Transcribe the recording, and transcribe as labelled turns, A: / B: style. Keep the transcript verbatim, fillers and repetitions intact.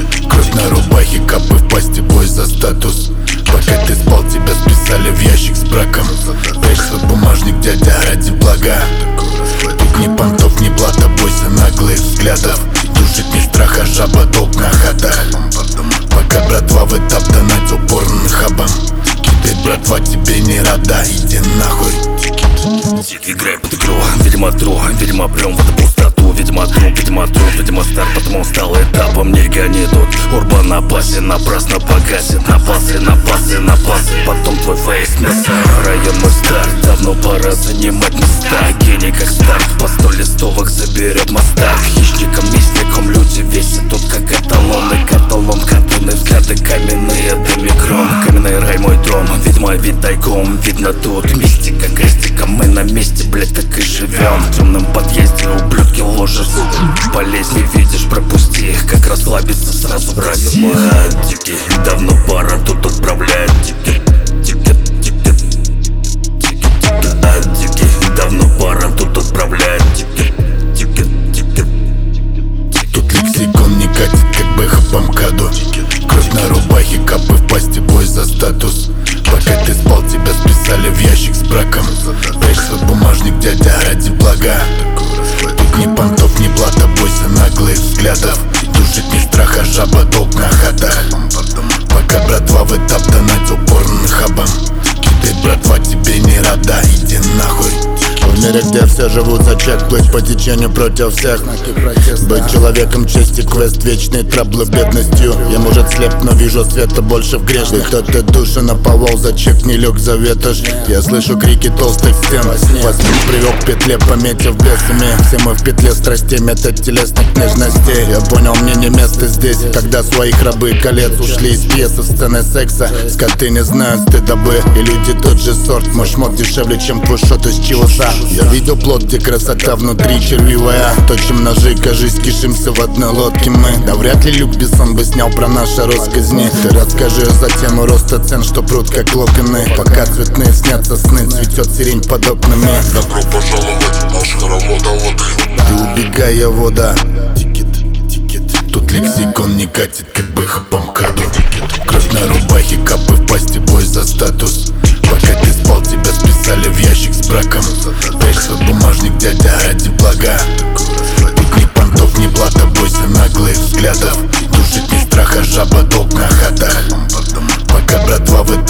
A: Кровь на рубахе, капы в пасти, бой за статус. Пока ты спал, тебя списали в ящик с браком. Пришел бумажник, дядя, ради блага. Тут ни понтов, ни блата, бойся наглых взглядов. Душит не страха, жаба, долг на хатах. Пока братва в этап донатил порно хабам. Кидай, братва, тебе не рада, иди нахуй.
B: Дик, играй под игру, видимо тру, видимо прям в эту пустоту. Видимо тру, видимо тру, видимо стар, потому стал этапом. Не гони тут, урбан на пасе, напрасно погасит. На пасы, на пасы, на пасы, потом твой фейс мясо. Район мой старт, давно пора занимать места. Гений как старт, по сто листовок заберет мостах. Хищником, мистиком люди весят тут как эталоны. Каталон, катуны, взгляды каменные, домикрон. Каменный рай мой дом, видимо вид тайком. Видно тут мистика, крестика, мы на месте, блять, так и живем. В темном подъезде ублюдки ложат болезни, видишь, пропусти их, как расслабиться сразу брать. Дики, давно пора тут отправлять. Дики, дики, дики, дики, дики, давно пора тут отправлять. Дики, дики, дики,
A: тут лексикон не катит, как бэха по МКАДу. Кровь на рубахе, капы в пасти, бой за статус. Пока ты спал, тебя списали в ящик с браком. Пришел бумажник, дядя, ради блага. Тут ни понтов, ни блата, бойся наглых взглядов. Душит не страха, жаба, долг на хатах. Пока братва в этап донатил порно хабам. Кидай, братва, тебе не рада, иди нахуй.
C: В мире, где все живут за чек, плыть по течению против всех. Быть человеком, чести, квест, вечные траблы бедностью. Я, может, слеп, но вижу света больше в грешных. Кто-то души наповал, за чек не лег, заветошь. Я слышу крики толстых стен. Вас привел к петле, пометив бесами. Все мы в петле страстей, метод телесных нежностей. Я понял, мне не место здесь, когда свои рабы колец ушли из пьесы, сцены секса. Скоты не знают стыдобы, и люди тот же сорт. Мой шмот дешевле, чем твой шот из чивоса. Я видел плод, где красота внутри червивая. Точим ножи, кажись, кишимся в одной лодке мы. Да вряд ли Люк Бессон бы снял про наши росказни. Ты расскажи за тему роста цен, что прут как локоны. Пока цветные снятся сны, цветет сирень под окнами.
D: Добро пожаловать в наш хоровод воды.
C: Ты убегай, я вода.
A: Тикет, тикет. Тут лексикон не катит, как бэха по МКАДу. Кровь на рубахе, капы в пасти, бой за статус. Пока ты спал, тебя списали в ящик с браком. Пришел бумажник, дядя, ради блага. Тут ни понтов, ни блата, бойся наглых взглядов. Душит не страха, жаба, долг на хатах. Пока братва в